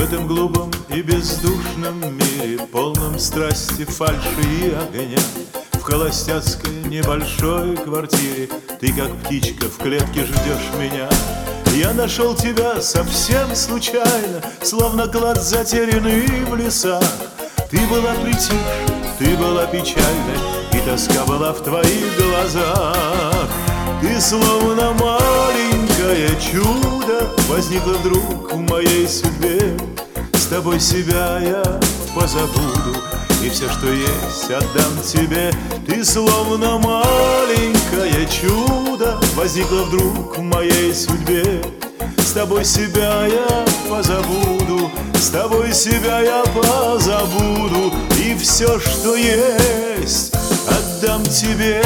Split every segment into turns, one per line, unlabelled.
этом глупом и бездушном мире, полном страсти, фальши и огня, в холостяцкой небольшой квартире ты, как птичка, в клетке ждешь меня. Я нашел тебя совсем случайно, словно клад, затерянный в лесах. Ты была притихшей, ты была печальной, и тоска была в твоих глазах. Ты словно маленькое чудо возникла вдруг в моей судьбе. С тобой себя я позабуду, и все, что есть, отдам тебе. Ты словно маленькое чудо возникла вдруг в моей судьбе. С тобой себя я позабуду, с тобой себя я позабуду, и все, что есть, отдам тебе.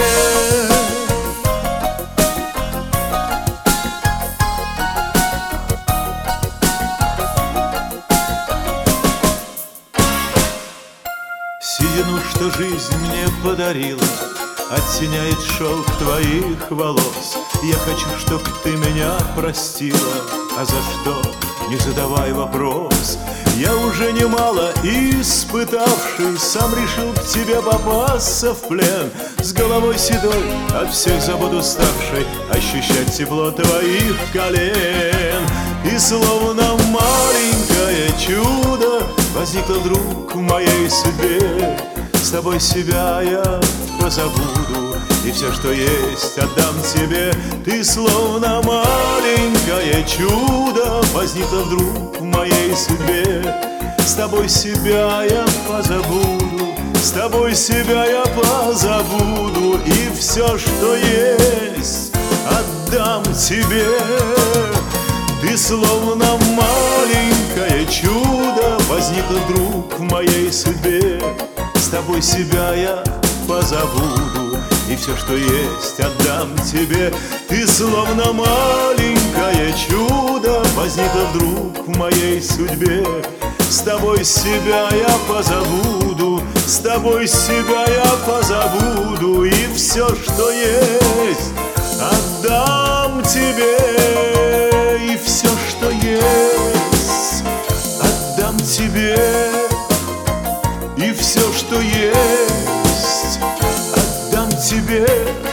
Седину, что жизнь мне подарила, оттеняет шелк твоих волос. Я хочу, чтоб ты меня простила, а за что, не задавай вопрос. Я уже немало испытавший, сам решил к тебе попасться в плен. С головой седой, от всех забот уставшей, ощущать тепло твоих колен. И словно маленькое чудо возникло вдруг в моей судьбе. С тобой себя я позабуду, и все, что есть, отдам тебе. Ты словно маленькое чудо возникло вдруг в моей судьбе. С тобой себя я позабуду, с тобой себя я позабуду, и все, что есть, отдам тебе. Ты словно маленькое чудо возникло вдруг в моей судьбе. С тобой себя я позабуду, и все, что есть, отдам тебе. Ты словно маленькое чудо возникло вдруг в моей судьбе. С тобой себя я позабуду, с тобой себя я позабуду, и все, что есть, отдам тебе. И все, что есть, отдам тебе. И все, что есть, отдам тебе.